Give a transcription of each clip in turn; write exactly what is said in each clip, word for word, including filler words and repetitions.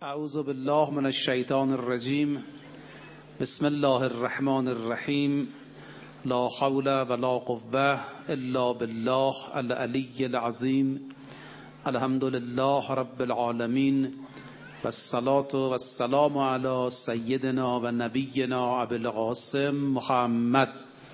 اعوذ بالله من الشیطان الرجیم. بسم الله الرحمن الرحیم. لا حول ولا قوة الا بالله العلی العظیم. الحمد لله رب العالمین والصلاة والسلام علی سیدنا و نبینا ابی القاسم محمد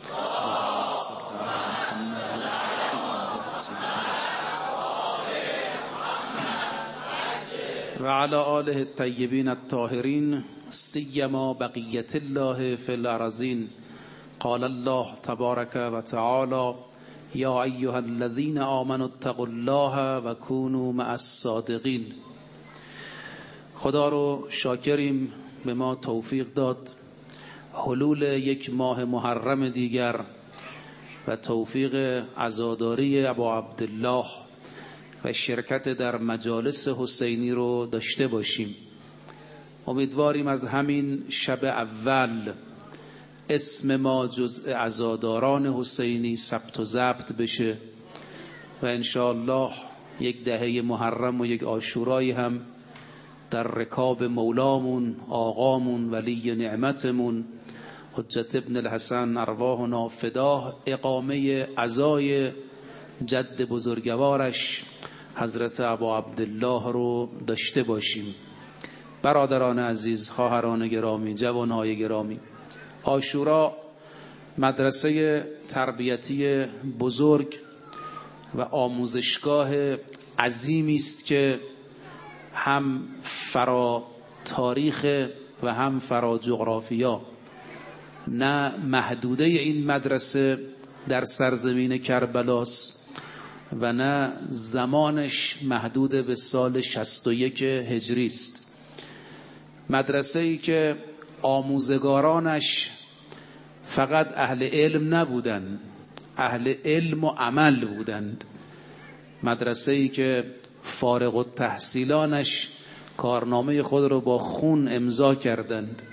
و علی آله الطیبین الطاهرین سیما بقیت الله فی الارضین. قال الله تبارک و تعالی یا ایها الذین آمنوا اتقوا الله و کونوا مع الصادقین. خدا رو شاکریم به ما توفیق داد حلول یک ماه محرم دیگر و توفیق عزاداری ابا عبدالله و شرکت در مجالس حسینی رو داشته باشیم. امیدواریم از همین شب اول اسم ما جزء عزاداران حسینی ثبت و ضبط بشه و انشاءالله یک دهه محرم و یک عاشورایی هم در رکاب مولامون آقامون ولی نعمتمون حجت ابن الحسن ارواحنا فداه اقامه عزای جد بزرگوارش حضرت ابا عبدالله رو داشته باشیم. برادران عزیز، خواهران گرامی، جوانهای گرامی، عاشورا مدرسه تربیتی بزرگ و آموزشگاه عظیمی است که هم فرا تاریخ و هم فرا جغرافیا. نه محدوده این مدرسه در سرزمین کربلاست و نه زمانش محدود به سال شصت و یک هجری است. مدرسه ای که آموزگارانش فقط اهل علم نبودند، اهل علم و عمل بودند. مدرسه ای که فارغ التحصیلانش کارنامه خود را با خون امضا کردند.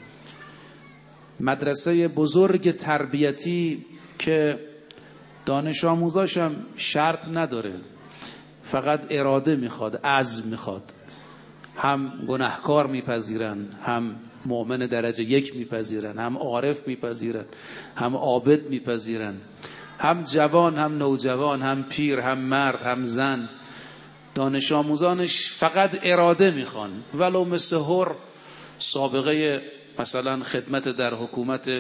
مدرسه بزرگ تربیتی که دانش آموزاشم شرط نداره، فقط اراده میخواد، عزم میخواد. هم گناهکار میپذیرن، هم مؤمن درجه یک میپذیرن، هم عارف میپذیرن، هم عابد میپذیرن، هم جوان هم نوجوان، هم پیر هم مرد هم زن. دانش آموزانش فقط اراده میخوان، ولو مثل هر سابقه مثلا خدمت در حکومت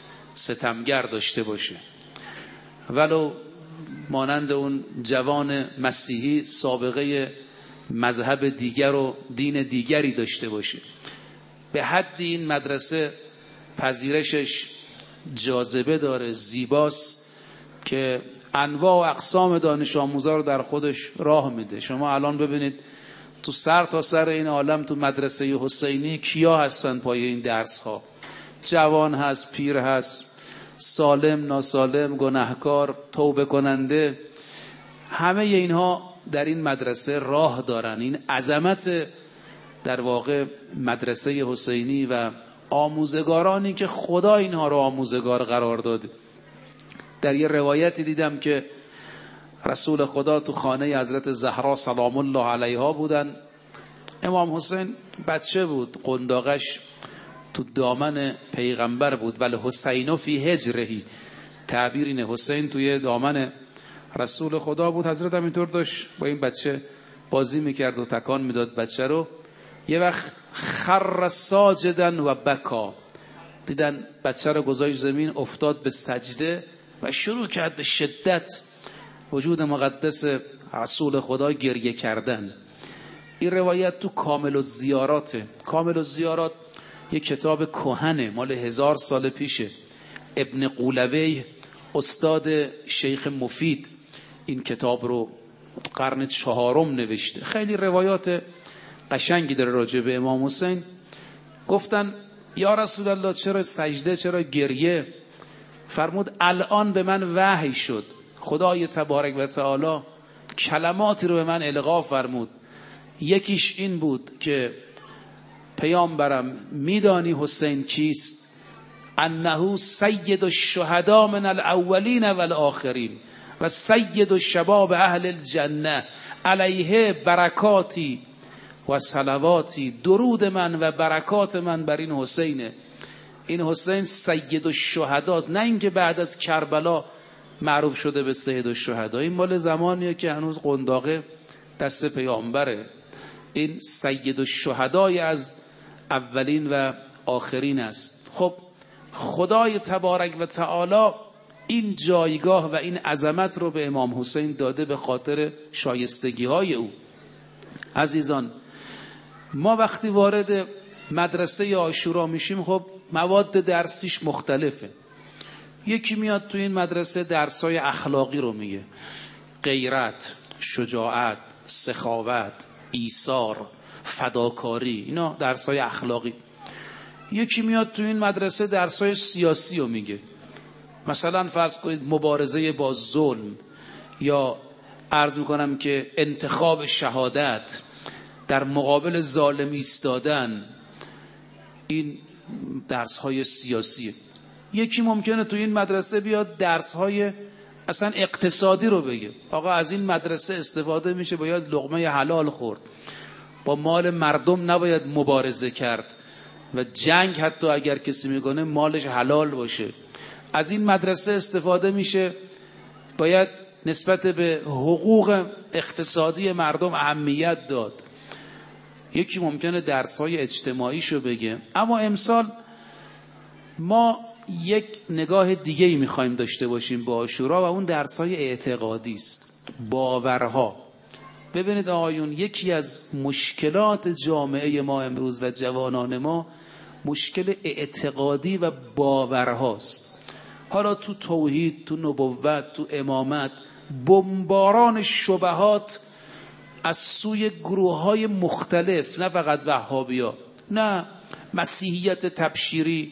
ستمگر داشته باشه، ولو مانند اون جوان مسیحی سابقه مذهب دیگر و دین دیگری داشته باشه. به حدی این مدرسه پذیرشش جاذبه داره، زیباست که انواع و اقسام دانش آموزا رو در خودش راه میده. شما الان ببینید تو سر تا سر این عالم تو مدرسه حسینی کیا هستن پای این درس ها؟ جوان هست، پیر هست، سالم ناسالم، گناهکار، توبه کننده، همه اینها در این مدرسه راه دارن. این عظمت در واقع مدرسه حسینی و آموزگارانی که خدا اینها رو آموزگار قرار داده. در یه روایتی دیدم که رسول خدا تو خانه حضرت زهرا سلام الله علیها بودن. امام حسین بچه بود، قنداقش تو دامن پیغمبر بود، ولی حسین فی هجرهی، تعبیر اینه حسین توی دامن رسول خدا بود. حضرت هم اینطور داشت با این بچه بازی میکرد و تکان میداد بچه رو. یه وقت خر ساجدن و بکا، دیدن بچه رو گذاشت زمین، افتاد به سجده و شروع کرد به شدت وجود مقدس رسول خدا گریه کردن. این روایت تو کامل الزیاراته. کامل الزیارات یک کتاب کهنه، مال هزار سال پیشه. ابن قولوی استاد شیخ مفید این کتاب رو قرن چهارم نوشته. خیلی روایات قشنگی داره راجع به امام حسین. گفتن یا رسول الله چرا سجده، چرا گریه؟ فرمود الان به من وحی شد، خدای تبارک و تعالی کلماتی رو به من القا فرمود. یکیش این بود که پیامبرم میدانی حسین کیست؟ انه سید الشهدا من الاولین والآخرین و سید الشباب اهل الجنه علیه برکاتی و صلواتی، درود من و برکات من بر این حسینه. این حسین سید الشهداست، نه اینکه بعد از کربلا معروف شده به سید الشهدا. این مال زمانیه که هنوز قنداقه دست پیامبره. این سید الشهدای از اولین و آخرین است. خب خدای تبارک و تعالی این جایگاه و این عظمت رو به امام حسین داده به خاطر شایستگی های او. عزیزان، ما وقتی وارد مدرسه عاشورا میشیم خب مواد درسیش مختلفه. یکی میاد تو این مدرسه درسای اخلاقی رو میگه، غیرت، شجاعت، سخاوت، ایثار، فداکاری، اینا درسای اخلاقی. یکی میاد تو این مدرسه درسای سیاسی رو میگه، مثلا فرض کنید مبارزه با ظلم، یا عرض میکنم که انتخاب شهادت، در مقابل ظالم ایستادن، این درس های سیاسیه. یکی ممکنه تو این مدرسه بیاد درس های اصلا اقتصادی رو بگه، آقا از این مدرسه استفاده میشه، باید لقمه حلال خورد، با مال مردم نباید مبارزه کرد و جنگ حتی اگر کسی میکنه مالش حلال باشه. از این مدرسه استفاده میشه، باید نسبت به حقوق اقتصادی مردم اهمیت داد. یکی ممکنه درس‌های اجتماعیشو بگه. اما امسال ما یک نگاه دیگه ای میخوایم داشته باشیم با عاشورا و اون درس‌های اعتقادی است، باورها. ببینید آقایون، یکی از مشکلات جامعه ما امروز و جوانان ما مشکل اعتقادی و باورهاست. حالا تو توحید، تو نبوت، تو امامت، بمباران شبهات از سوی گروه‌های مختلف، نه فقط وهابیا، نه مسیحیت تبشیری،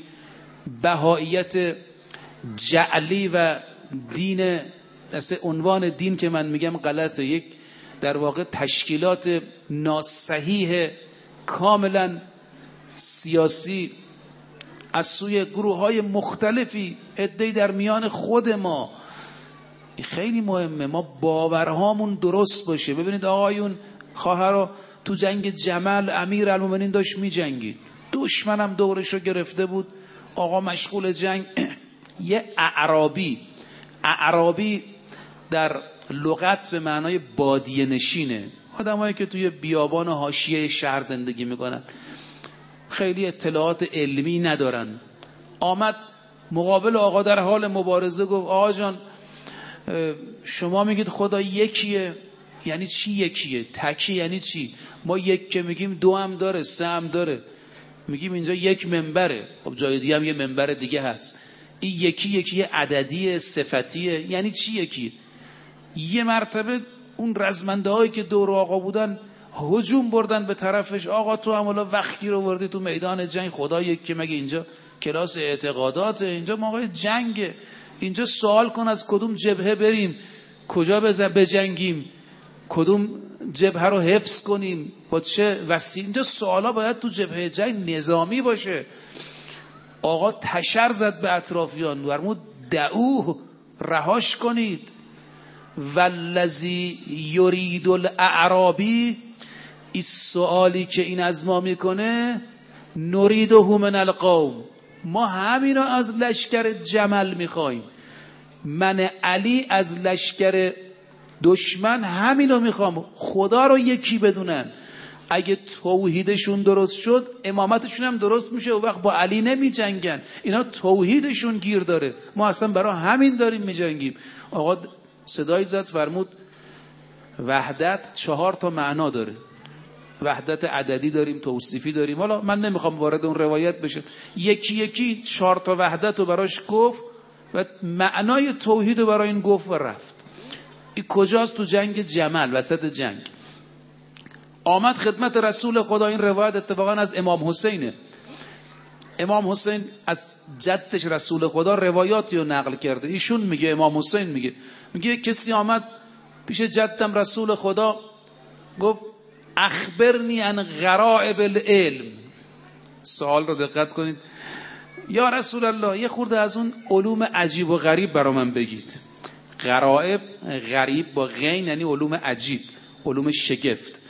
بهائیت جعلی و دین، مثل عنوان دین که من میگم غلطه، یک در واقع تشکیلات ناصحیح کاملا سیاسی از سوی گروه‌های مختلفی، عده‌ای در میان خود ما. خیلی مهمه ما باورهامون درست باشه. ببینید آقایون، خواهرها، تو جنگ جمل امیرالمومنین داشت می جنگید، دشمنم دورشو گرفته بود، آقا مشغول جنگ. یه اعرابی، اعرابی در لغت به معنای بادیه نشینه، آدمایی که توی بیابان حاشیه شهر زندگی میکنن، خیلی اطلاعات علمی ندارن. آمد مقابل آقا در حال مبارزه، گفت آقا جان شما میگید خدا یکیه، یعنی چی یکیه؟ تکی یعنی چی؟ ما یک که میگیم دو هم داره، سه هم داره، میگیم اینجا یک منبره، خب جای دیگه هم یه منبر دیگه هست. این یکی یکی عددی صفتیه، یعنی چی یکی؟ یه مرتبه اون رزمنده هایی که دور آقا بودن هجوم بردن به طرفش، آقا تو هم حالا وقتی رو وردی تو میدان جنگ، خدا یک که مگه اینجا کلاس اعتقاداته؟ اینجا موقع جنگه، اینجا سوال کن از کدوم جبهه بریم، کجا بجنگیم، کدوم جبهه رو حفظ کنیم، با چه وسیله. اینجا سوالا باید تو جبهه جنگ نظامی باشه. آقا تشر زد به اطرافیان، فرمود دعوه، رهاش کنید. والذی یرید الاعرابی، این سوالی که این از ما میکنه، نریده من القوم، ما همینو از لشکر جمل میخوایم. من علی از لشکر دشمن همینو میخوام، خدا رو یکی بدونن. اگه توحیدشون درست شد امامتشون هم درست میشه، و وقت با علی نمی جنگن. اینا توحیدشون گیر داره، ما اصلا برای همین داریم میجنگیم. آقا صدای زد فرمود وحدت چهار تا معنا داره، وحدت عددی داریم، توصیفی داریم. حالا من نمیخوام وارد اون روایت بشم، یکی یکی چهار تا وحدت رو براش گفت و معنای توحید رو برای این گفت و رفت. این کجاست؟ تو جنگ جمل، وسط جنگ آمد خدمت رسول خدا. این روایت اتفاقا از امام حسینه. امام حسین از جدش رسول خدا روایاتی رو نقل کرده. ایشون میگه، امام حسین میگه میگه کسی آمد پیش جدم رسول خدا، گفت اخبرنی عن غرائب العلم. سوال رو دقت کنید، یا رسول الله یه خورده از اون علوم عجیب و غریب برا من بگید. غرائب، غریب با غین یعنی علوم عجیب، علوم شگفت.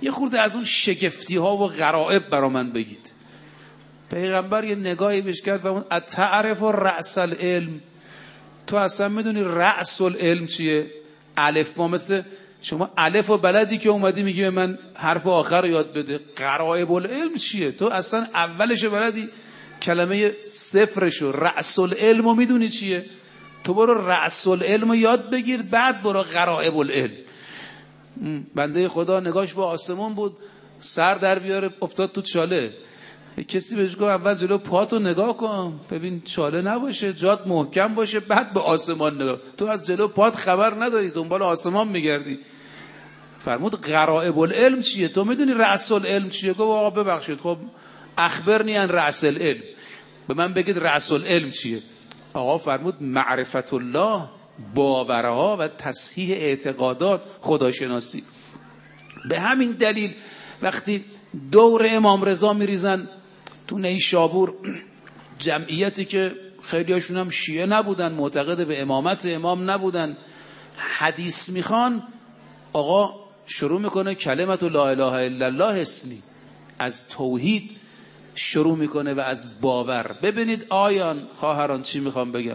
یه خورده از اون شگفتی ها و غرائب برا من بگید. پیغمبر یه نگاهی بهش کرد و اون اتعرف و رأس العلم، تو اصلا میدونی رأس العلم چیه؟ الف با، مثل شما الف و بلدی که اومدی میگی من حرف آخر رو یاد بده. غرائب العلم چیه؟ تو اصلا اولش بلدی، کلمه صفرشو رأس العلم رو میدونی چیه؟ تو برو رأس العلم رو یاد بگیر، بعد برو غرائب العلم. بنده خدا نگاش با آسمون بود، سر در بیاره افتاد تو چاله. کسی بهش گفت اول جلو پاتو نگاه کن ببین چاله نباشه، جات محکم باشه، بعد به آسمان نگاه. تو از جلو پات خبر نداری، دنبال آسمان میگردی. فرمود غرائب العلم چیه؟ تو میدونی رأس العلم چیه؟ گفت آقا ببخشید، خب اخبرنی عن رأس العلم، به من بگید رأس العلم چیه؟ آقا فرمود معرفت الله، باورها و تصحیح اعتقادات، خداشناسی. به همین دلیل وقتی دور امام رضا میریزن تو نیشابور، جمعیتی که خیلی هاشون هم شیعه نبودن، معتقد به امامت امام نبودن، حدیث میخوان، آقا شروع میکنه کلمت لا اله الا الله حسنی، از توحید شروع میکنه و از باور. ببینید آیان خواهران چی میخوام بگم،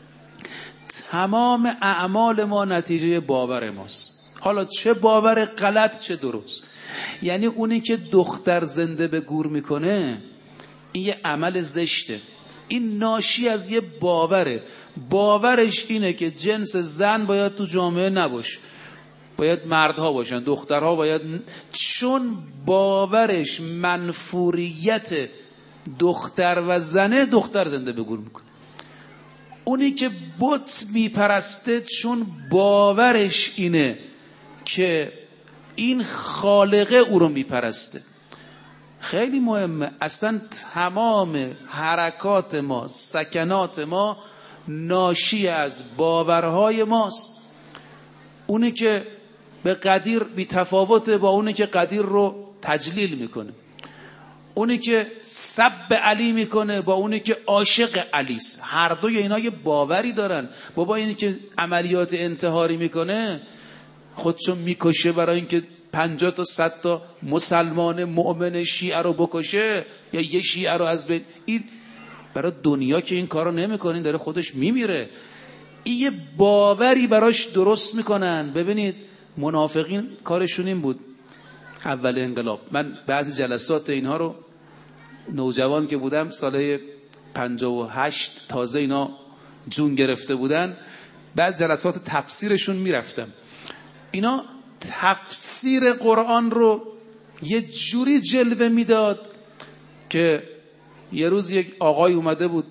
تمام اعمال ما نتیجه باور ماست، حالا چه باور غلط چه درست. یعنی اونی که دختر زنده به گور میکنه، این یه عمل زشته، این ناشی از یه باوره. باورش اینه که جنس زن باید تو جامعه نباشه، باید مردها باشن، دخترها باید، چون باورش منفوریت دختر و زنه، دختر زنده به گور میکنه. اونی که بت میپرسته، چون باورش اینه که این خالقه او رو میپرسته. خیلی مهمه، اصلا تمام حرکات ما، سکنات ما ناشی از باورهای ماست. اونی که به قدیر بی تفاوته با اونی که قدیر رو تجلیل میکنه، اونی که سب علی میکنه با اونی که عاشق علیست. هر دوی اینا یه باوری دارن. بابا اینی که عملیات انتحاری میکنه، خودشو میکشه برای اینکه پنجاه تا صد تا مسلمان مؤمن شیعه رو بکشه یا یه شیعه رو از بین، این برای دنیا که این کارو نمیکنه، این داره خودش میمیره. این یه باوری براش درست میکنن. ببینید منافقین کارشون این بود اول انقلاب. من بعضی جلسات اینها رو نوجوان که بودم، سال پنجاه و هشت تازه اینا جون گرفته بودن، بعضی جلسات تفسیرشون میرفتم. اینا تفسیر قرآن رو یه جوری جلوه میداد که یه روز یک آقای اومده بود،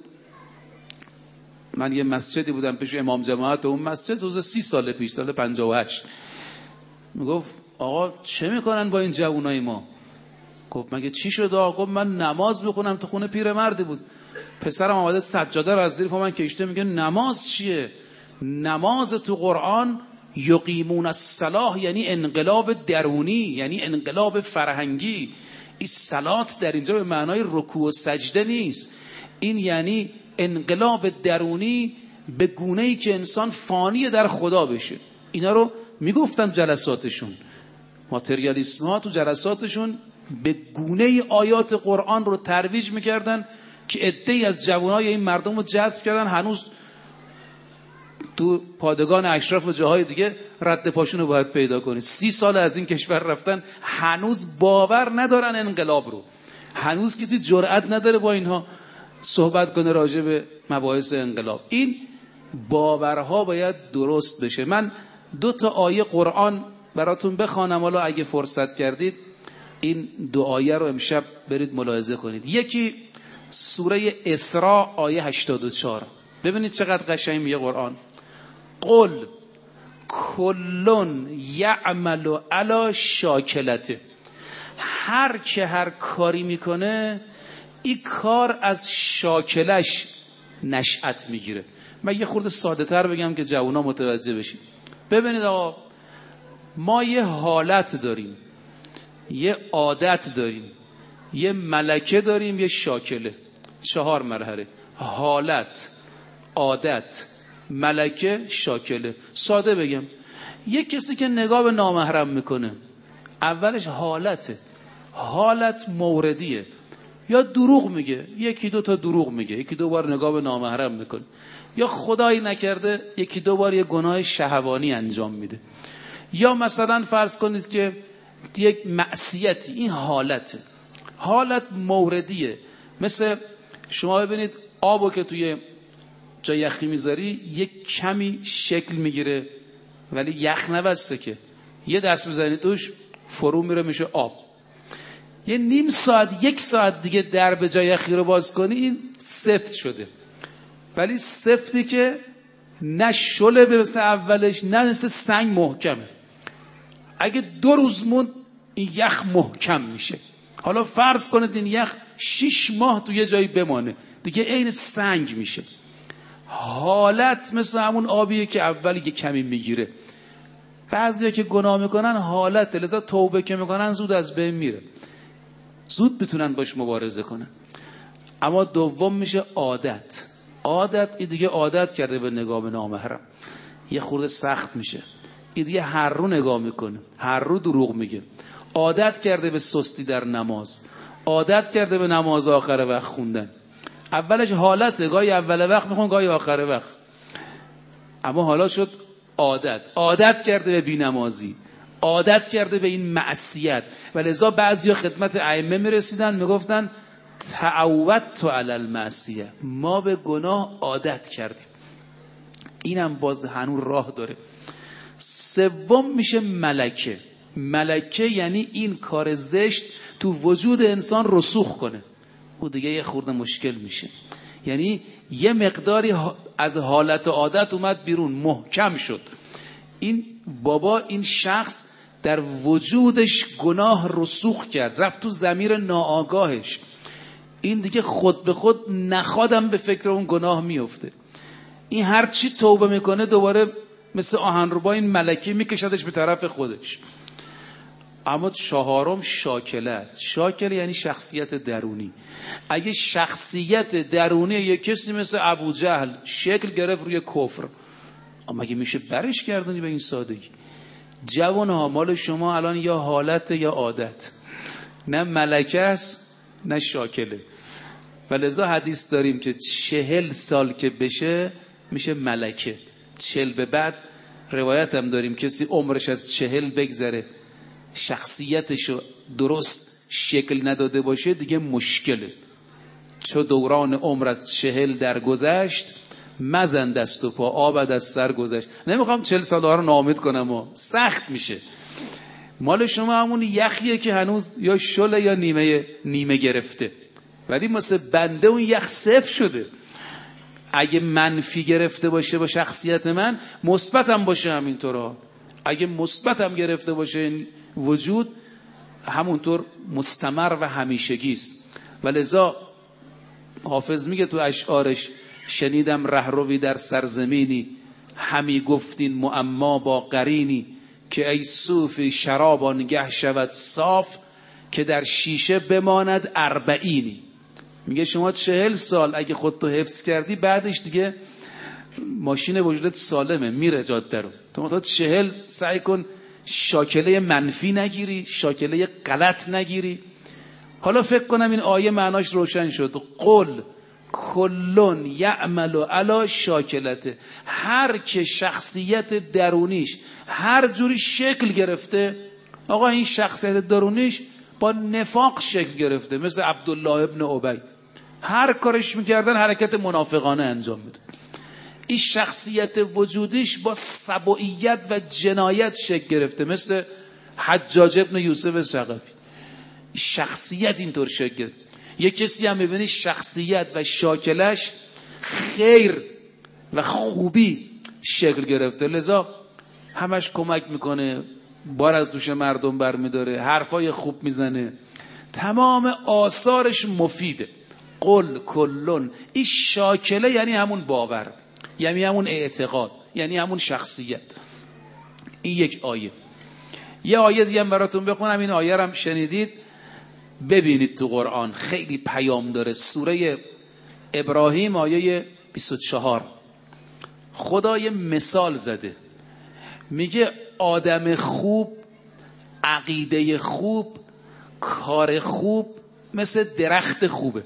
من یه مسجدی بودم پیش امام جماعت، اون مسجد روز سی سال پیش، سال پنجاه و هشت، میگفت آقا چه میکنن با این جوانای ما؟ گفت مگه چی شد آقا؟ گفت من نماز میخونم تو خونه پیرمردی بود، پسرم آمده سجاده رو از زیر پا من کشیده، میگه نماز چیه؟ نماز تو قرآن یقیمون الصلاة یعنی انقلاب درونی، یعنی انقلاب فرهنگی. این صلات در اینجا به معنای رکوع و سجده نیست، این یعنی انقلاب درونی به گونه‌ای که انسان فانی در خدا بشه. اینا رو میگفتن جلساتشون، ماتریالیسم ها تو جلساتشون به گونه‌ای آیات قرآن رو ترویج میکردن که عده‌ای از جوانای این مردم رو جذب کردن. هنوز تو پادگان اشراف و جاهای دیگه رد پاشون رو باید پیدا کنید. سی سال از این کشور رفتن، هنوز باور ندارن انقلاب رو. هنوز کسی جرئت نداره با اینها صحبت کنه راجع به مباحث انقلاب. این باورها باید درست بشه. من دو تا آیه قرآن براتون بخوانم، حالا اگه فرصت کردید این دو آیه رو امشب برید ملاحظه کنید. یکی سوره اسراء آیه هشتاد و چهار. ببینید چقدر قشنگ میگه قرآن: قل کلون یعمل علی شاکلته. هر که هر کاری میکنه، این کار از شاکلش نشأت میگیره. من یه خورده ساده تر بگم که جوونا متوجه بشید. ببینید آقا، ما یه حالت داریم، یه عادت داریم، یه ملکه داریم، یه شاکله. چهار مرحله: حالت، عادت، ملکه، شاکله. ساده بگم، یه کسی که نگاه به نامحرم میکنه، اولش حالته، حالت موردیه. یا دروغ میگه، یکی دو تا دروغ میگه، یکی دو بار نگاه به نامحرم میکنه، یا خدایی نکرده یکی دو بار یه گناه شهوانی انجام میده، یا مثلا فرض کنید که یک معصیتی. این حالته، حالت موردیه. مثل شما ببینید آبو که توی جای یخی میذاری یک کمی شکل میگیره ولی یخ نبسته که، یه دست بزنید توش فرو میره میشه آب. یه نیم ساعت یک ساعت دیگه در به جای یخی رو باز کنی این سفت شده، ولی سفتی که نه شله به مثل اولش نه مثل سنگ محکمه. اگه دو روز موند این یخ محکم میشه. حالا فرض کنید این یخ شش ماه تو یه جایی بمانه دیگه عین سنگ میشه. حالت مثل همون آبیه که اول یه کمی میگیره. بعضیا که گناه میکنن حالت، لذا توبه که میکنن زود از بین میره، زود میتونن باش مبارزه کنن. اما دوم میشه عادت. عادت این دیگه عادت کرده به نگاه به نامحرم، یه خورده سخت میشه. این دیگه هر رو نگاه میکنه، هر رو دروغ میگه. عادت کرده به سستی در نماز، عادت کرده به نماز آخر وقت خوندن. اولش حالته، گاهی اول وقت میخون گاهی آخر وقت، اما حالا شد عادت. عادت کرده به بی‌نمازی، عادت کرده به این معصیت. و لذا بعضیا خدمت ائمه میرسیدن میگفتن تعودت علی المعصیه، ما به گناه عادت کردیم. اینم باز هنوز راه داره. سوم میشه ملکه. ملکه یعنی این کار زشت تو وجود انسان رسوخ کنه، او دیگه یه خورده مشکل میشه. یعنی یه مقداری از حالت عادت اومد بیرون، محکم شد. این بابا این شخص در وجودش گناه رسوخ کرد، رفت تو ضمیر ناآگاهش. این دیگه خود به خود نخوادم به فکر اون گناه میفته. این هر چی توبه میکنه دوباره مثل آهنربا این ملکی میکشدش به طرف خودش. اما چهارم شاکله است. شاکله یعنی شخصیت درونی. اگه شخصیت درونی یک کسی مثل ابو جهل شکل گرفت روی کفر، اما اگه میشه برش گردونی به این سادگی؟ جوان ها، مال شما الان یا حالت یا عادت، نه ملکه است نه شاکله. و لذا حدیث داریم که چهل سال که بشه میشه ملکه. چهل به بعد روایت هم داریم کسی عمرش از چهل بگذره شخصیتشو درست شکل نداده باشه دیگه مشکله. چو دوران عمر از چهل در گذشت، مزن دست و پا آبد از سر گذشت. نمیخوام چهل ساله ها رو ناامید کنم و سخت میشه. مال شما همون یخیه که هنوز یا شله یا نیمه نیمه گرفته، ولی مثل بنده اون یخ صفر شده. اگه منفی گرفته باشه با شخصیت من، مثبت هم باشه همینطورا. اگه مثبت هم گرفته باشه این وجود، همونطور مستمر و همیشگی است. و لذا حافظ میگه تو اشعارش شنیدم رهروی در سرزمینی، همی گفتین معما با قرینی، که ای صوفی شراب آنگه شود صاف، که در شیشه بماند اربعینی. میگه شما چهل سال اگه خودتو حفظ کردی، بعدش دیگه ماشین وجودت سالمه، میره جاده رو. تو تا چهل سعی کن شاکله منفی نگیری، شاکله غلط نگیری. حالا فکر کنم این آیه معناش روشن شد. قل کلون یعمل علی شاکلته. هر که شخصیت درونیش هر جوری شکل گرفته، آقا این شخصیت درونیش با نفاق شکل گرفته، مثل عبدالله ابن ابی هر کارش میکردن حرکت منافقانه انجام میده. این شخصیت وجودیش با سبوعیت و جنایت شکل گرفته، مثل حجاج ابن یوسف ثقفی. شخصیت اینطور شکل گرفته. یک کسی هم میبینی شخصیت و شاکلش خیر و خوبی شکل گرفته، لذا همش کمک میکنه، بار از دوش مردم برمیداره، حرفای خوب میزنه، تمام آثارش مفیده. قل کلون. این شاکله یعنی همون باور، یعنی همون اعتقاد، یعنی همون شخصیت. این یک آیه. یه آیه دیگه هم براتون بخونم. این آیه رو هم شنیدید، ببینید تو قرآن خیلی پیام داره. سوره ابراهیم آیه بیست و چهار خدا یه مثال زده، میگه آدم خوب عقیده خوب، کار خوب مثل درخت خوبه.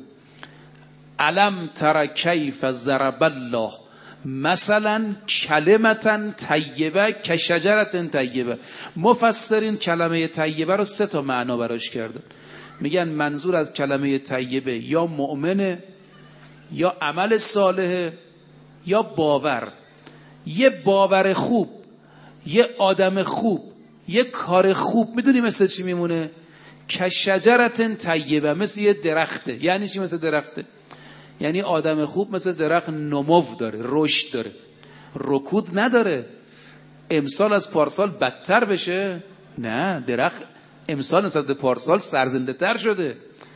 علم تر کیف ضرب الله مثلا کلمتا طیبه که شجرة طیبه. مفسرین کلمه طیبه رو سه تا معنا براش کردن. میگن منظور از کلمه طیبه یا مؤمنه، یا عمل صالحه، یا باور. یه باور خوب، یه آدم خوب، یه کار خوب میدونی مثل چی میمونه؟ که شجرة طیبه، مثل یه درخته. یعنی چی مثل درخته؟ یعنی آدم خوب مثل درخت نمو داره، رشد داره، رکود نداره. امسال از پارسال بدتر بشه؟ نه، درخت امسال نسبت به پارسال سرزنده تر شده.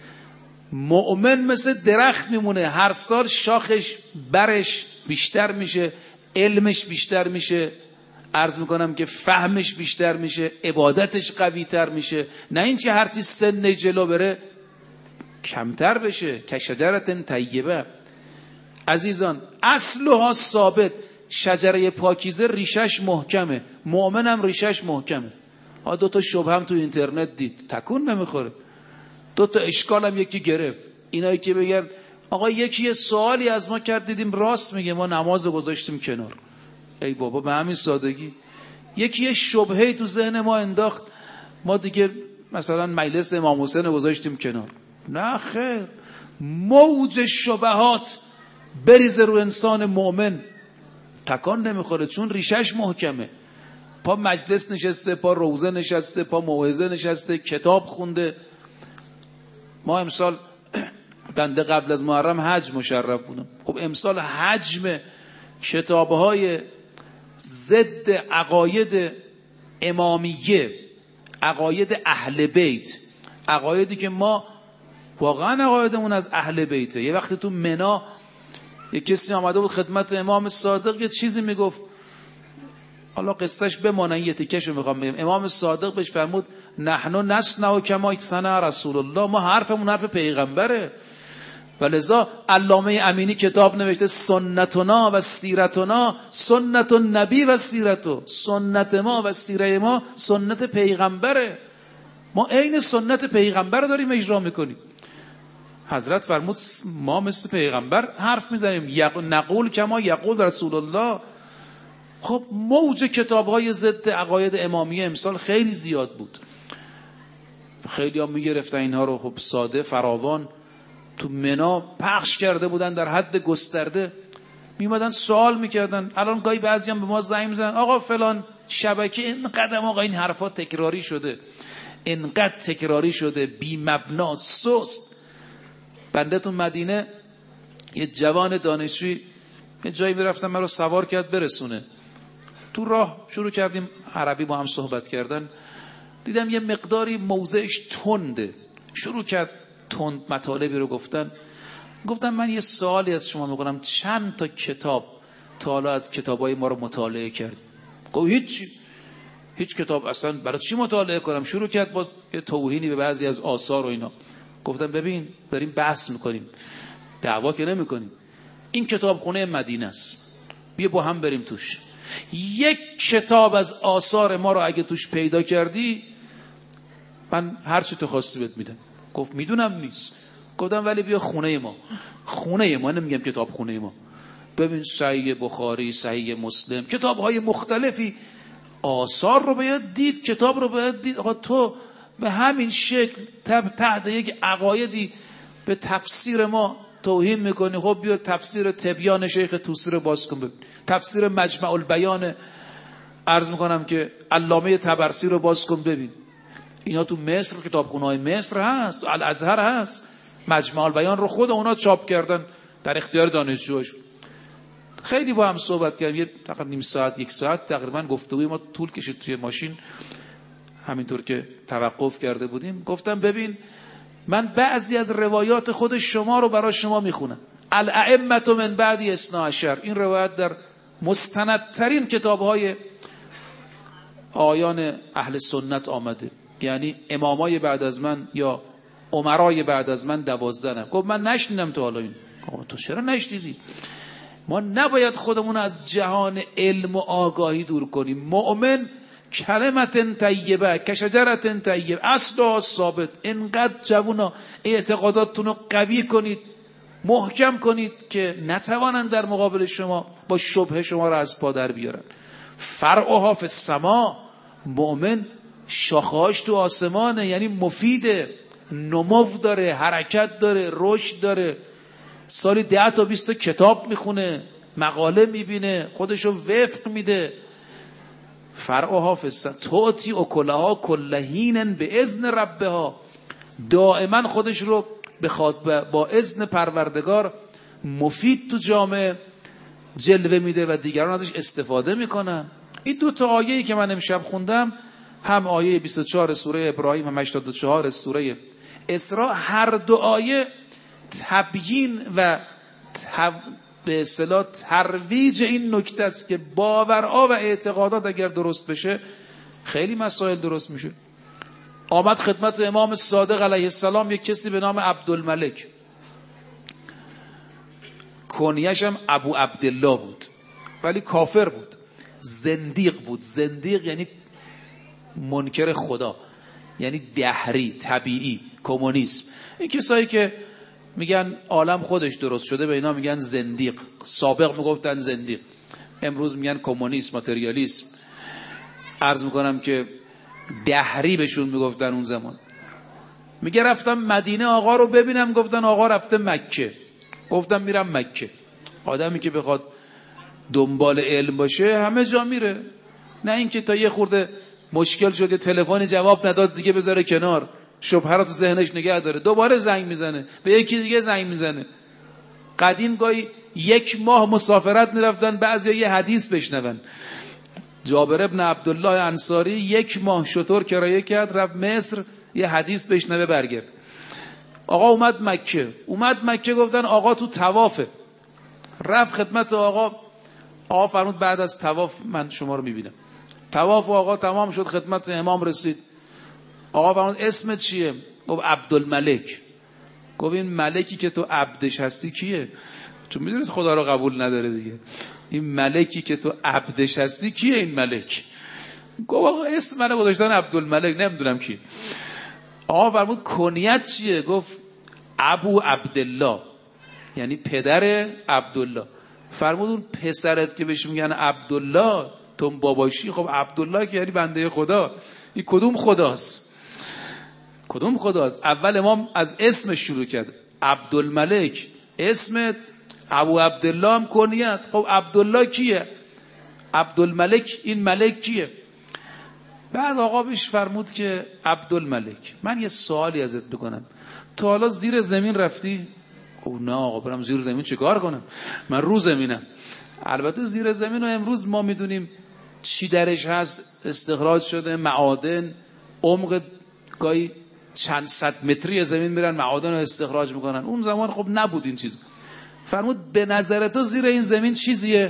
مؤمن مثل درخت میمونه، هر سال شاخش برش بیشتر میشه، علمش بیشتر میشه، عرض میکنم که فهمش بیشتر میشه، عبادتش قوی تر میشه. نه اینکه هرچی سن جلو بره کمتر بشه. که شجرة طیبه. عزیزان اصلها ثابت. شجره پاکیزه ریشش محکمه، مؤمنم ریشش محکمه. ها دو تا شبه هم تو اینترنت دید، تکون نمیخوره. دو تا اشکال هم یکی گرفت. اینایی که بگن آقا یکی یه سوالی از ما کرد دیدیم راست میگه، ما نماز رو گذاشتیم کنار. ای بابا به همین سادگی. یکی یه شبهه‌ای تو ذهن ما انداخت، ما دیگه مثلا مجلس امام حسین رو گذاشتیم کنار. نه خیر، موج شبهات بریزه رو انسان مؤمن، تکان نمیخوره، چون ریشش محکمه. پا مجلس نشسته، پا روزه نشسته، پا موعظه نشسته، کتاب خونده. ما امسال بنده قبل از محرم حج مشرف بودم. خب امسال حجم کتابهای ضد عقاید امامیه، عقاید اهل بیت، عقایدی که ما واقعا عقایدمون از اهل بیته. یه وقتی تو منا یه کسی آمده بود خدمت امام صادق یه چیزی میگفت، حالا قصهش بمانه، یه تیکشو میخوام بگم. امام صادق بهش فرمود نحنو نصنع کما صنع رسول الله، ما حرفمون حرف پیغمبره. ولذا علامه امینی کتاب نوشته سنتنا و سیرتنا سنت النبی و سیرتو، سنت ما و سیره ما سنت پیغمبره. ما عین سنت پیغمبر داریم اجرا میکنیم. حضرت فرمود ما مثل پیغمبر حرف میزنیم، یق... نقول کما یقول رسول الله. خب موج کتاب‌های ضد عقاید امامیه امسال خیلی زیاد بود. خیلی هم میگرفتن اینها رو، خب ساده فراوان تو منا پخش کرده بودن در حد گسترده. میمدن سوال میکردن. الان گاهی بعضی هم به ما زنگ میزنن آقا فلان شبکه اینقدر آقا این حرفا تکراری شده، اینقدر تکراری شده، بی مبنا، سست. بنده تو مدینه یه جوان دانشجوی یه جایی میرفتم، من رو سوار کرد برسونه. تو راه شروع کردیم عربی با هم صحبت کردن. دیدم یه مقداری موضعش تنده، شروع کرد تند مطالبی رو گفتن. گفتم من یه سوالی از شما میکنم، چند تا کتاب تا حالا از کتابای ما رو مطالعه کرد؟ گفت هیچ هیچ کتاب اصلا، برای چی مطالعه کنم؟ شروع کرد باز یه توهینی به بعضی از آثار و اینا. گفتم ببین داریم بحث میکنیم، دعوا که نمیکنیم. این کتاب خونه مدینه است، بیا با هم بریم توش. یک کتاب از آثار ما رو اگه توش پیدا کردی من هر چی تو خواستی بهت میدم. گفت میدونم نیست. گفتم ولی بیا خونه ما، خونه ما، نمیگم کتاب خونه ما. ببین صحیح بخاری، صحیح مسلم، کتاب های مختلفی، آثار رو باید دید، کتاب رو باید دید. آقا تو به همین شکل تحت یک عقایدی به تفسیر ما توهین میکنی. خب بیا تفسیر تبیان شیخ طوسی رو باز کن ببین، تفسیر مجمع البیان عرض میکنم که علامه طبرسی رو باز کن ببین. اینا تو مصر کتابخونه‌های مصر هست، تو الازهر هست. مجمع البیان رو خود اونا چاپ کردن در اختیار دانشجوهاش. خیلی با هم صحبت کردیم، یه تقریبا نیم ساعت یک ساعت تقریبا گفتگوی ما طول کشید توی ماشین، همینطور که توقف کرده بودیم. گفتم ببین من بعضی از روایات خود شما رو برای شما میخونم. الائمه من بعد اثنا عشر، این روایت در مستندترین کتاب‌های آیان اهل سنت آمده، یعنی امامای بعد از من یا امرای بعد از من دوازده نم. گفت من نشنیدم تو حالا این. تو چرا نشنیدی؟ ما نباید خودمون از جهان علم و آگاهی دور کنیم. مؤمن کلمت طیبه کشجرت طیبه اصلها ثابت. اینقدر جوونا اعتقاداتتون رو قوی کنید، محکم کنید که نتوانند در مقابل شما با شبهه شما رو از پا در بیارن. فرعها فی السما، مؤمن شاخه‌هاش تو آسمانه، یعنی مفیده، نمو داره، حرکت داره، رشد داره، سالی ده تا بیست تا کتاب میخونه، مقاله میبینه، خودشو وفق میده. فرعها فی السما تؤتی اکلها کل حین باذن ربها، دائما خودش رو بخواد با اذن پروردگار مفید تو جامعه جلوه میده و دیگران ازش استفاده میکنن. این دو تا آیه‌ای که من امشب خوندم، هم آیه بیست و چهار سوره ابراهیم هم هشتاد و چهار سوره اسراء، هر دو آیه تبیین و تب... به اصطلاح ترویج این نکته است که باورها و اعتقادات اگر درست بشه خیلی مسائل درست میشه. آمد خدمت امام صادق علیه السلام یک کسی به نام عبدالملک، کنیش هم ابو عبدالله بود، ولی کافر بود، زندیق بود. زندیق یعنی منکر خدا، یعنی دهری، طبیعی، کمونیسم. این کسایی که میگن عالم خودش درست شده به اینا میگن زندیق. سابق میگفتن زندیق، امروز میگن کمونیسم، ماتریالیسم. عرض میکنم که دهری بهشون میگفتن اون زمان. میگه رفتم مدینه آقا رو ببینم، گفتن آقا رفته مکه. گفتم میرم مکه. آدمی که بخواد دنبال علم باشه همه جا میره، نه اینکه تا یه خورده مشکل شد یه تلفنی جواب نداد دیگه بذاره کنار، شبهه رو تو ذهنش نگه داره، دوباره زنگ میزنه به یکی دیگه زنگ میزنه. قدیم گاهی یک ماه مسافرت میرفتن بعضیا یه حدیث بشنون. جابر ابن عبدالله انصاری یک ماه شطور کرایه کرد رفت مصر یه حدیث بشنوه برگرد. آقا اومد مکه، اومد مکه گفتن آقا تو طوافه. رفت خدمت آقا، آقا فرمود بعد از طواف من شما رو میبینم. طواف آقا تمام شد، خدمت امام رسید. آقا فرمود اسمت چیه؟ گفت عبدالملک. گفت این ملکی که تو عبدش هستی کیه؟ چون میدونید خدا رو قبول نداره دیگه. این ملکی که تو عبدش هستی کیه این ملک؟ گفت آقا اسم منو گذاشتن عبدالملک، نمیدونم کی. آقا فرمود کنیت چیه؟ گفت ابو عبدالله، یعنی پدر عبدالله. فرمود اون پسرت که بهش میگن عبدالله تو باباشی، خب عبدالله که یعنی بنده خدا، این کدوم خداست؟ کدوم خداست؟ اول امام از اسمش شروع کرد، عبدالملک اسمت، ابو عبدالله هم کنیت. خب عبدالله کیه؟ عبدالملک این ملک کیه؟ بعد آقا بهش فرمود که عبدالملک من یه سوالی ازت بکنم، تو حالا زیر زمین رفتی؟ او نه آقا برم زیر زمین چه کار کنم، من رو زمینم. البته زیر زمین رو امروز ما میدونیم چی درش هست، استخراج شده، معادن، عمق گاهی چند صد متری زمین میرن معادن رو استخراج میکنن. اون زمان خب نبود این چیز. فرمود به نظر تو زیر این زمین چیزیه؟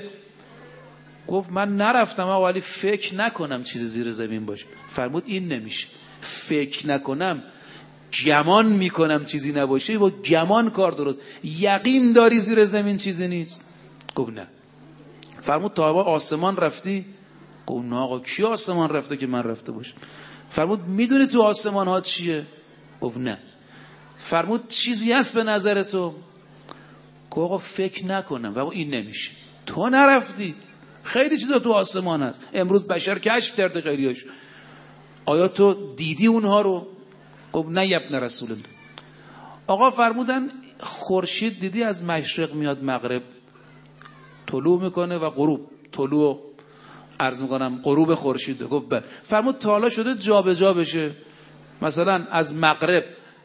گفت من نرفتم آقا ولی فکر نکنم چیزی زیر زمین باشه. فرمود این نمیشه، فکر نکنم گمان میکنم چیزی نباشه، با گمان کار درست. یقین داری زیر زمین چیزی نیست؟ گفت نه. فرمود تا آسمان رفتی؟ گفت نه آقا کی آسمان رفته که من رفته باشم؟ فرمود میدونی تو آسمان ها چیه؟ گفت نه. فرمود چیزی هست به نظر تو؟ گفت آقا فکر نکنم. و این نمیشه، تو نرفتی، خیلی چیزا تو آسمان هست، امروز بشر کشف کرده خیلیاش، آیا تو دیدی اونها رو؟ گفت نه یا ابن رسول الله. آقا فرمودن خورشید دیدی از مشرق میاد مغرب، طلوع میکنه و غروب، طلوع عرض میکنم غروب خورشید. گفت بله. فرمود تا حالا شده جا به جا بشه، مثلا از مغرب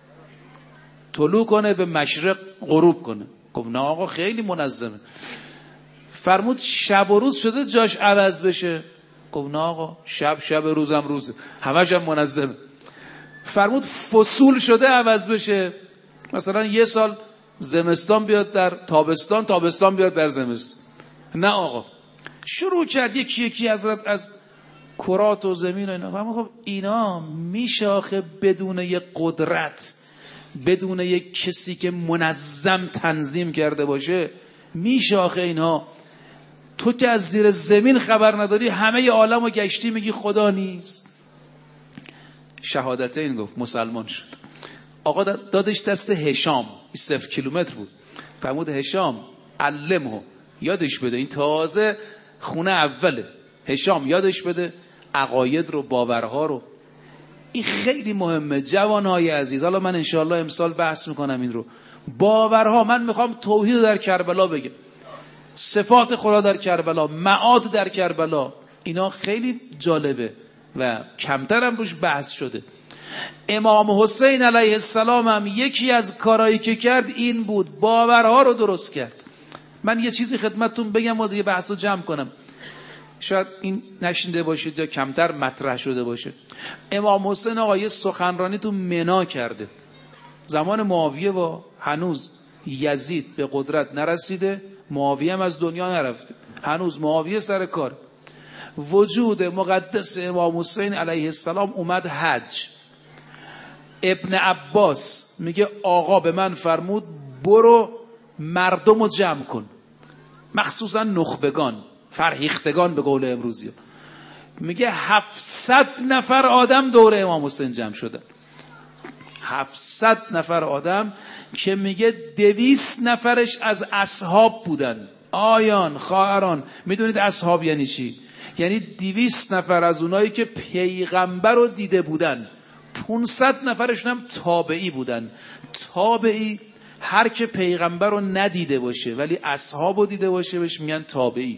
طلوع کنه به مشرق غروب کنه؟ گفت نه آقا خیلی منظمه. فرمود شب و روز شده جاش عوض بشه؟ گفت نه آقا شب شب روزم روزه، همش هم منظمه. فرمود فصول شده عوض بشه، مثلا یه سال زمستان بیاد در تابستان، تابستان بیاد در زمستان؟ نه آقا. شروع کرد یکی یکی حضرت از کرات و زمین و اینا. فرمود خب اینا میشه آخه بدون یه قدرت، بدون یک کسی که منظم تنظیم کرده باشه، میشه آخه اینها تو که از زیر زمین خبر نداری همه عالم رو گشتی میگی خدا نیست. شهادتین گفت، مسلمان شد. آقا دادش دست هشام، صفر کیلومتر بود، فرمود هشام علمه، یادش بده، این تازه خونه اوله، هشام یادش بده عقاید رو، باورها رو. این خیلی مهمه جوانهای عزیز. حالا من انشاءالله امسال بحث میکنم این رو. باورها، من میخوام توحید در کربلا بگم، صفات خدا در کربلا، معاد در کربلا، اینا خیلی جالبه و کمتر هم روش بحث شده. امام حسین علیه السلام هم یکی از کارهایی که کرد این بود، باورها رو درست کرد. من یه چیزی خدمتتون بگم و دیگه بحث رو جمع کنم، شاید این نشنیده باشید یا کمتر مطرح شده باشه. امام حسین آقا یه سخنرانی تو منا کرده زمان معاویه و هنوز یزید به قدرت نرسیده، معاویه هم از دنیا نرفته، هنوز معاویه سر کار. وجود مقدس امام حسین علیه السلام اومد حج. ابن عباس میگه آقا به من فرمود برو مردم رو جمع کن، مخصوصا نخبگان، فرهیختگان به قول امروزی. میگه هفتصد نفر آدم دور امام حسین جمع شدن، هفتصد نفر آدم که میگه دویست نفرش از اصحاب بودن. آیان خواهران، میدونید اصحاب یعنی چی؟ یعنی دویست نفر از اونایی که پیغمبر رو دیده بودن، پانصد نفرشون هم تابعی بودن. تابعی هر که پیغمبر رو ندیده باشه ولی اصحاب رو دیده باشه بهش میگن تابعی.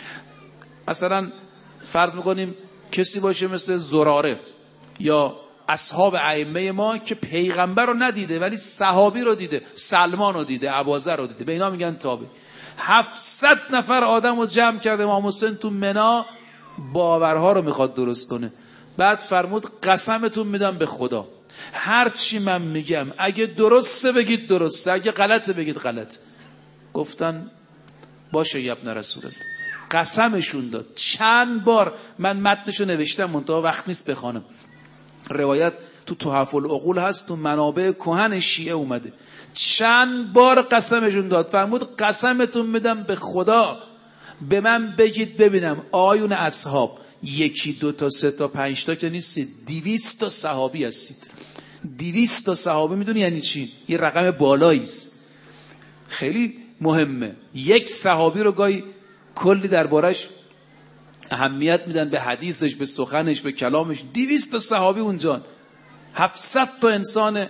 مثلا فرض میکنیم کسی باشه مثل زراره یا اصحاب ائمه ما که پیغمبر رو ندیده ولی صحابی رو دیده، سلمان رو دیده، ابوذر رو دیده، به اینا میگن تابعی. هفتصد نفر آدم رو جمع کرده امام حسین تو منا، باورها رو میخواد درست کنه. بعد فرمود قسمتون میدم به خدا هر چی من میگم اگه درسته بگید درسته، اگه غلطه بگید غلط. گفتن باشه یا ابن رسول الله. قسمشون داد چند بار. من متنشو نوشتم منتها وقت نیست بخوانم. روایت تو تحف العقول هست، تو منابع کهن شیعه اومده. چند بار قسمشون داد، فرمود قسمتون میدم به خدا به من بگید ببینم آیون اصحاب یکی دو تا سه تا پنج تا که نیستید، دیویست تا صحابی هستید. دیویست تا صحابی میدونی یعنی چی؟ یه رقم بالایی است، خیلی مهمه. یک صحابی رو گاهی کلی دربارش اهمیت میدن، به حدیثش، به سخنش، به کلامش. دیویست تا صحابی اونجا، هفتصد تا انسان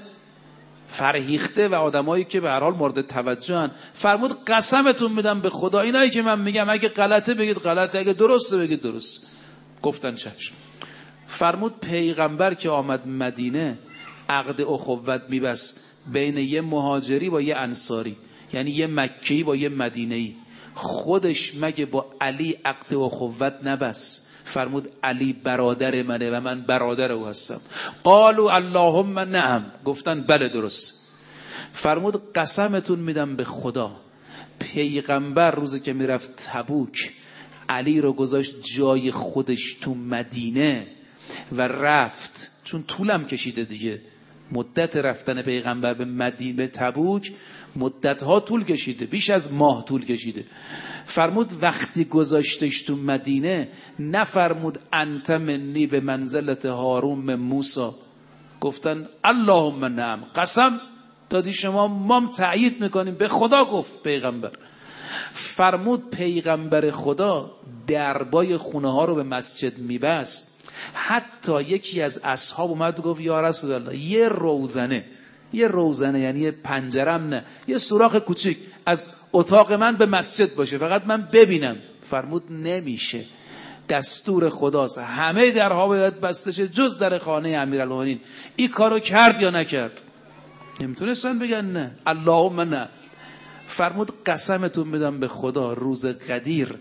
فرهیخته و آدمایی که به هر حال مورد توجهن. فرمود قسمتون میدم به خدا اینایی که من میگم اگه غلطه بگید غلطه، اگه درسته بگید درست. گفتن چشم. فرمود پیغمبر که آمد مدینه عقد اخوت میبست بین یه مهاجری با یه انصاری، یعنی یه مکی با یه مدینه‌ای. خودش مگه با علی عقد اخوت نبست؟ فرمود علی برادر منه و من برادر او هستم. قالوا اللهم نعم، گفتن بله درست. فرمود قسمتون میدم به خدا پیغمبر روزی که میرفت تبوک علی رو گذاشت جای خودش تو مدینه و رفت، چون طولم کشیده دیگه، مدت رفتن پیغمبر به مدینه تبوک مدت ها طول کشیده، بیش از ماه طول کشیده. فرمود وقتی گذاشتش تو مدینه نفرمود انت منی به منزلت هارون من موسی. گفتن اللهم نعم، قسم دادی شما، ما تأیید میکنیم، به خدا گفت پیغمبر. فرمود پیغمبر خدا دربای خونه ها رو به مسجد میبست. حتی یکی از اصحاب اومد گفت یا رسول الله یه روزنه، یه روزنه یعنی یه پنجرم نه، یه سوراخ کوچیک از اتاق من به مسجد باشه فقط من ببینم. فرمود نمیشه، دستور خداست، همه درها باید بسته شه جز در خانه امیرالمومنین. این کارو کرد یا نکرد؟ نمیتونستن بگن نه. اللهم نه. فرمود قسمتون میدم به خدا روز قدیر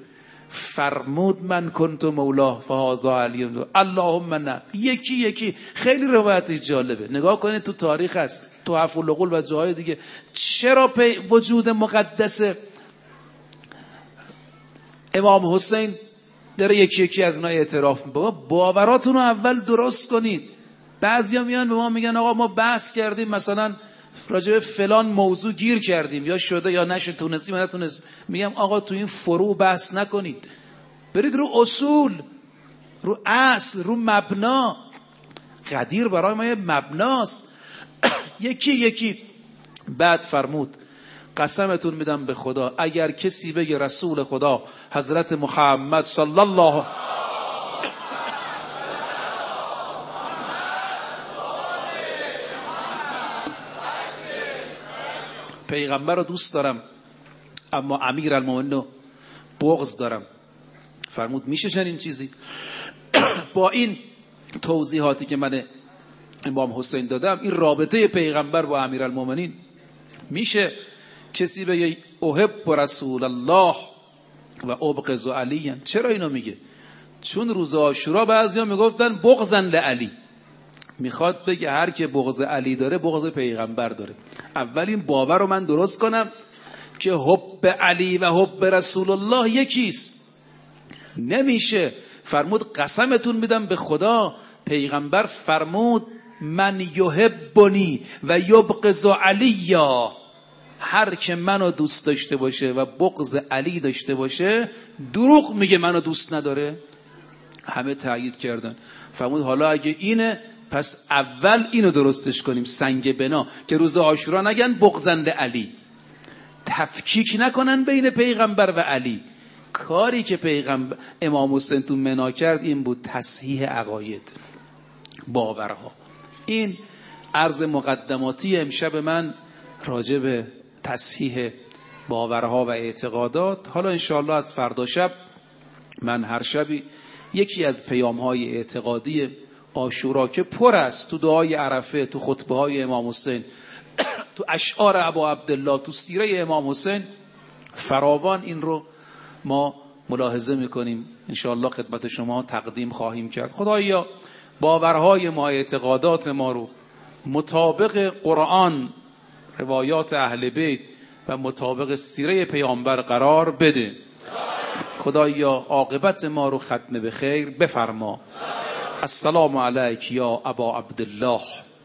فرمود من کنت مولاه فهذا علی. اللهم نه. یکی یکی خیلی روایتش جالبه، نگاه کنید تو تاریخ هست، تو تحف العقول و جاهای دیگه. چرا پی وجود مقدس امام حسین داره یکی یکی از اونها اعتراف میکنه؟ باوراتون رو اول درست کنید. بعضیا میان به ما میگن آقا ما بحث کردیم مثلا راجع به فلان موضوع گیر کردیم، یا شده یا نشه، تونستیم یا نتونست. میگم آقا تو این فرو بحث نکنید، برید رو اصول، رو اصل، رو مبنا. قدیر برای ما یه مبناست. یکی یکی بعد فرمود قسمتون میدم به خدا اگر کسی بگه رسول خدا حضرت محمد صلی الله پیغمبر رو دوست دارم اما امیر المومنین رو بغض دارم، فرمود میشه چنین چیزی؟ با این توضیحاتی که من امام حسین دادم، این رابطه پیغمبر با امیر المومنین، میشه کسی بگه احب رسول الله و ابغض علی؟ چرا اینو میگه؟ چون روز عاشورا بعضیا میگفتن بغضا لعلی، میخواد بگه هر که بغض علی داره بغض پیغمبر داره. اول این باور رو من درست کنم که حب علی و حب رسول الله یکیست. نمیشه. فرمود قسمتون میدم به خدا، پیغمبر فرمود من یحبنی و یبغض علی، هر که منو دوست داشته باشه و بغض علی داشته باشه دروغ میگه، منو دوست نداره. همه تایید کردن. فرمود حالا اگه اینه پس اول اینو درستش کنیم، سنگ بنا، که روز عاشورا نگن بغضاً لعلی، تفکیک نکنن بین پیغمبر و علی. کاری که پیغمبر امام حسین تو منا کرد این بود، تصحیح عقاید، باورها. این عرض مقدماتی امشب من راجع به تصحیح باورها و اعتقادات. حالا انشاءالله از فردا شب من هر شبی یکی از پیام‌های اعتقادی عاشورا که پر است تو دعای عرفه، تو خطبه های امام حسین، تو اشعار ابا عبدالله، تو سیره امام حسین فراوان، این رو ما ملاحظه میکنیم، انشاءالله خدمت شما تقدیم خواهیم کرد. خدایا باورهای ما، اعتقادات ما رو مطابق قرآن، روایات اهل بیت و مطابق سیره پیامبر قرار بده. خدایا عاقبت ما رو ختم به خیر بفرما. السلام علیک یا ابا عبدالله.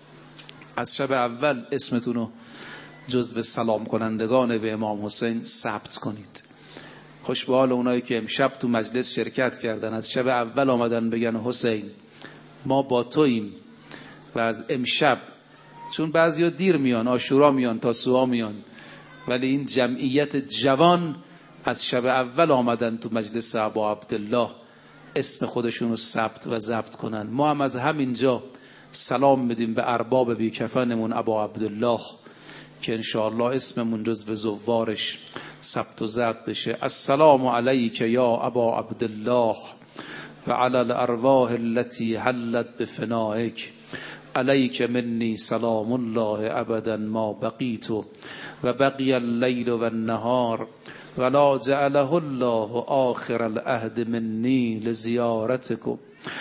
از شب اول اسمتون رو جزو سلام کنندگان به امام حسین ثبت کنید. خوش به حال اونایی که امشب تو مجلس شرکت کردن، از شب اول آمدن بگن حسین ما با توییم. و از امشب، چون بعضیا دیر میان، عاشورا میان، تاسوعا میان، ولی این جمعیت جوان از شب اول آمدن تو مجلس ابا عبدالله اسم خودشون رو ثبت و ضبط کنن. ما هم از همینجا سلام میدیم به ارباب بیکفنمون ابا عبدالله که انشاءالله اسممون جزو زوارش ثبت و ضبط بشه. السلام علیک یا ابا عبدالله و علی الارواح التي حلت بفنائک، علیک منی سلام الله ابدا ما بقیت و بقی اللیل و النهار ولا جعله الله آخر العهد منی لزیارتکم.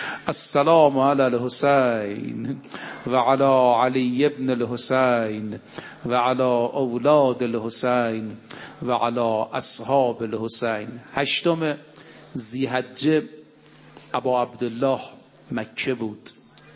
السلام علی الحسین و علی علی ابن الحسین و علی اولاد الحسین و علی اصحاب الحسین. هشتم ذی‌حجه ابا عبدالله مکه بود.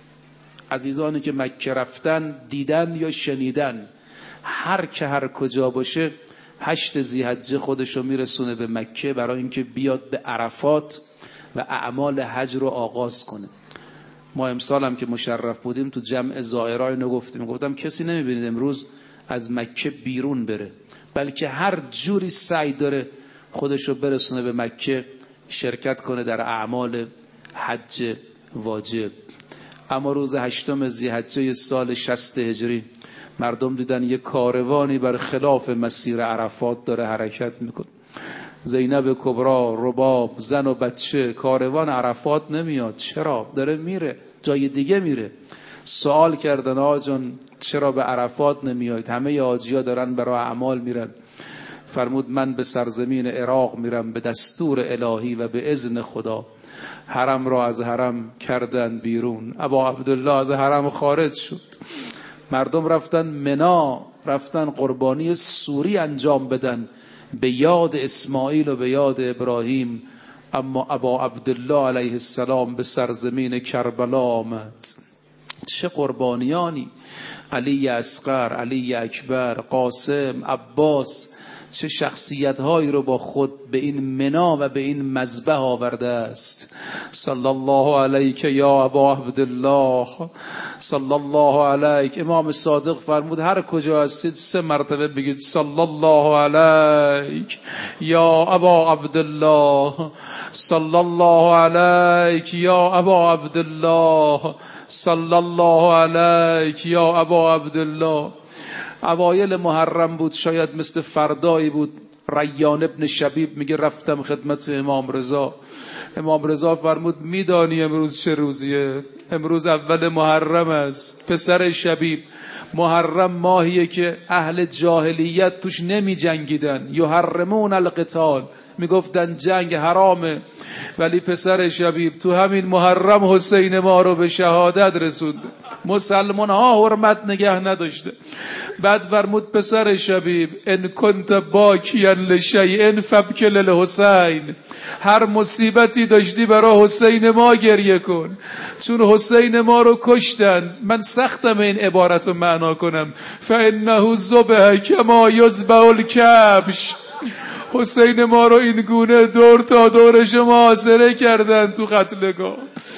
عزیزانی که مکه رفتن، دیدن یا شنیدن، هر که هر کجا باشه هشت ذی‌حجه خودشو میرسونه به مکه برای اینکه بیاد به عرفات و اعمال حج رو آغاز کنه. ما امسال هم که مشرف بودیم تو جمع زائرای نگفتیم، گفتم کسی نمیبینید امروز از مکه بیرون بره، بلکه هر جوری سعی داره خودشو برسونه به مکه، شرکت کنه در اعمال حج واجب. اما روز هشتم ذی‌حجه سال شصت هجری مردم دیدن یک کاروانی بر خلاف مسیر عرفات داره حرکت میکنه. زینب کبرا، رباب، زن و بچه، کاروان عرفات نمیاد. چرا؟ داره میره جای دیگه میره. سوال کردن آقا جان چرا به عرفات نمیاید؟ همه حاجی‌ها دارن برای اعمال میرن. فرمود من به سرزمین عراق میرم به دستور الهی و به اذن خدا. حرم را از حرم کردن بیرون، ابا عبدالله از حرم خارج شد. مردم رفتن منا، رفتن قربانی سوری انجام بدن به یاد اسماعیل و به یاد ابراهیم. اما ابا عبدالله علیه السلام به سرزمین کربلا آمد. چه قربانیانی! علی اصغر، علی اکبر، قاسم، عباس، چه شخصیت هایی رو با خود به این منا و به این مذبح آورده است. صلی الله علیک یا ابا عبدالله، صلی الله علیک. امام صادق فرمود هر کجا هستید سه مرتبه بگید صلی الله علیک یا ابا عبدالله، صلی الله علیک یا ابا عبدالله، صلی الله علیک یا ابا عبدالله. اوایل محرم بود، شاید مثل فردایی بود. ریان ابن شبیب میگه رفتم خدمت امام رضا. امام رضا فرمود میدانی امروز چه روزیه؟ امروز اول محرم است پسر شبیب. محرم ماهیه که اهل جاهلیت توش نمی جنگیدن، یحرمون القتال، میگفتن جنگ حرامه، ولی پسر شبیب تو همین محرم حسین ما رو به شهادت رسوند. مسلمان ها حرمت نگه نداشته. بعد فرمود پسر شبیب ان کنت باکیا لشیء فبک للحسین، هر مصیبتی داشتی برای حسین ما گریه کن، چون حسین ما رو کشتن. من سختم این عبارت رو معنا کنم. فانه ذبح کما یذبح الکبش، حسین ما رو این گونه دور تا دورش محاصره کردن تو قتلگاه.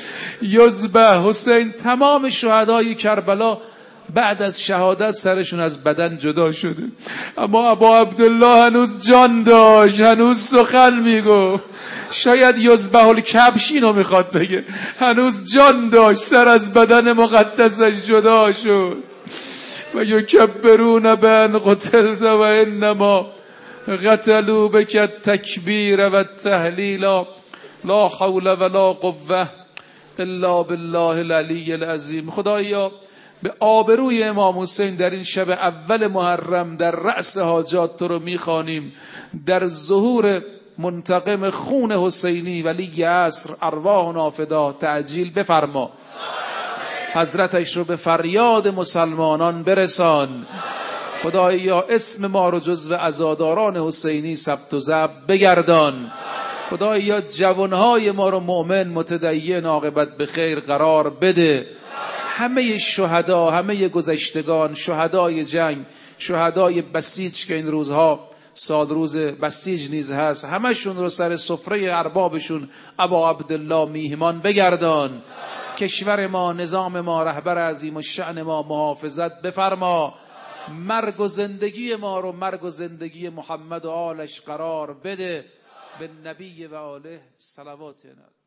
یذبح حسین. تمام شهدای کربلا بعد از شهادت سرشون از بدن جدا شده، اما ابا عبدالله هنوز جان داشت، هنوز سخن میگو. شاید یذبح الکبش اینو میخواد بگه، هنوز جان داشت، سر از بدن مقدسش جدا شد. و یکبرون بان قتلت و انما قتلوا بک التکبیر و التهلیلا لا حول ولا قوه الا بالله العلی العظیم. خدایا به آبروی امام حسین در این شب اول محرم در رأس حاجات تو رو میخوانیم. در ظهور منتقم خون حسینی ولی عصر ارواحنا فدا تعجیل بفرما، حضرتش رو به فریاد مسلمانان برسان. خدایا اسم ما رو جزو عزاداران حسینی ثبت و ضبط بگردان. خدایا جوانهای ما رو مؤمن متدین عاقبت به خیر قرار بده. همه شهدا، همه گذشتگان، شهدای جنگ، شهدای بسیج که این روزها سال روز بسیج نیز هست، همشون رو سر سفره اربابشون ابا عبدالله میهمان بگردان. کشور ما، نظام ما، رهبر عظیم و شأن ما محافظت بفرما. مرگ و زندگی ما رو مرگ و زندگی محمد و آلش قرار بده. به نبی و آله صلوات.